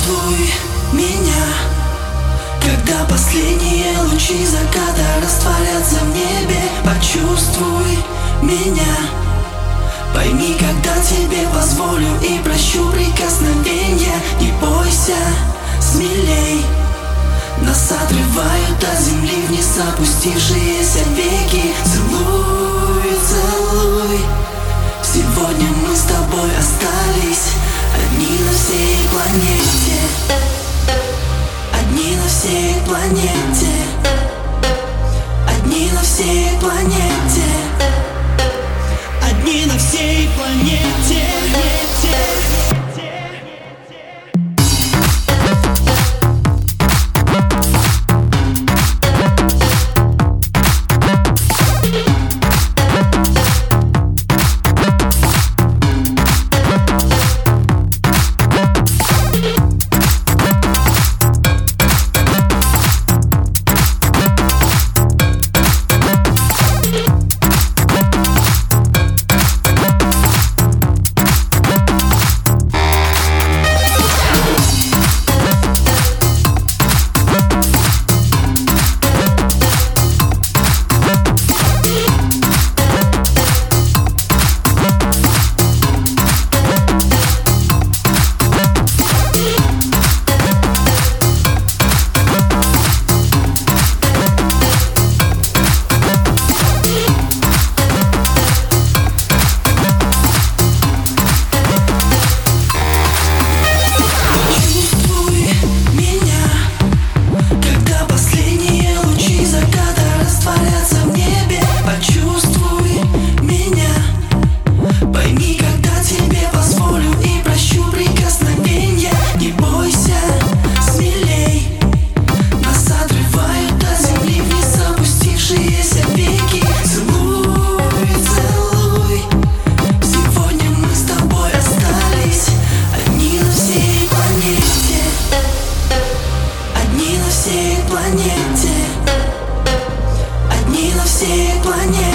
Почувствуй меня, когда последние лучи заката растворятся в небе. Почувствуй меня, пойми, когда тебе позволю и прощу прикосновенья. Не бойся, смелей. Нас отрывают от земли вниз опустившиеся веки. Целуй, целуй. Сегодня мы с тобой остались одни на всей планете. Одни на всей планете. Одни на всей планете. Одни на всей планете. Одни на всей планете.